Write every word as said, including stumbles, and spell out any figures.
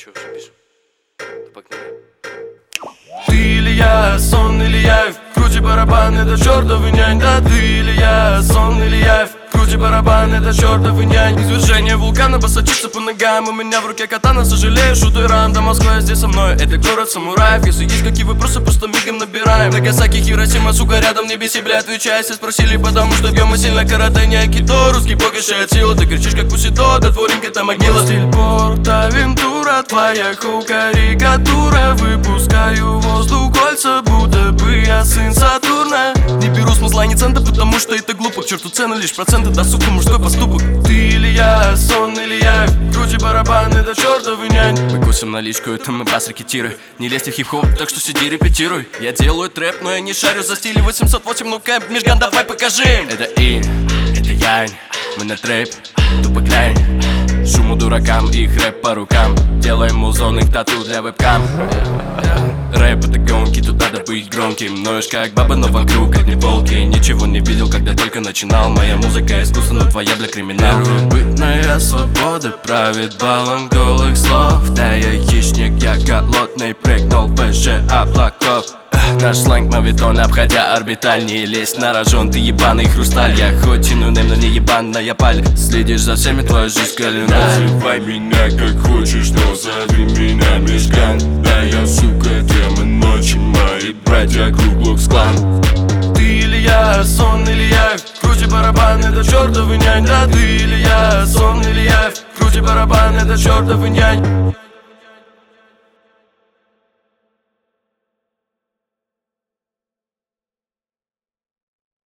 чё, уже пишем? Да погнали. Ты или я, сон или явь, крути барабан, это чертовы нянь. Да ты или я, сон или явь, крути барабан, это чертовы нянь. Извержение вулкана басочится по ногам. У меня в руке катана, сожалею, шуты рам. До Москвы здесь со мной, это город самураев. Если есть какие вопросы, просто мигом набираем. Нагасаки, Хиросима, сука, рядом, не беси, бля, отвечай. Если спросили, потому что бьем мы сильно карате, не акидо. Русский покишает силу, ты кричишь, как Кусидо, да творенька там могила. Стиль Порт-Авентура, твоя карикатура. Выпускаю воздух кольца, будто бы я сын Сатурна. Не беру смысла ни цента, потому что это глупо. К черту цены, лишь проценты, да сука, мужской поступок. Ты или я, сон или явь, крути барабан, это чертовы нянь. Мы косим наличку, это мы бас-рекетиры. Не лезьте в хип-хоп, так что сиди репетируй. Я делаю трэп, но я не шарю за стиль восемьсот восемь, ну кэмп, Мишган, давай покажи. Это и, это янь, мы на трэп, тупо глянь. Шуму дуракам, их рэп по рукам. Делаем музон, их тату для вебкам. Рэп это гонки, тут надо быть громким. Ноешь как баба, но вокруг одни полки. Ничего не видел, когда только начинал. Моя музыка искусство, но твоя, бля, криминал. Первобытная свобода правит балом голых слов. Да я хищник, я голодный, прыгнул выше облаков. Наш сленг мавитон, обходя орбиталь. Не лезь на рожон, ты ебаный хрусталь. Я хоть и нунейм, но не ебаная паль. Следишь за всеми, твоя жизнь календарь. Называй меня как хочешь, но зови меня Мишган. Да я, сука, демон ночи, мои братья Клу-Клукс-Клан. Ты или я, сон или явь, крути барабан, это чертовы нянь. Да ты или я, сон или явь, крути барабан, это чертовы нянь.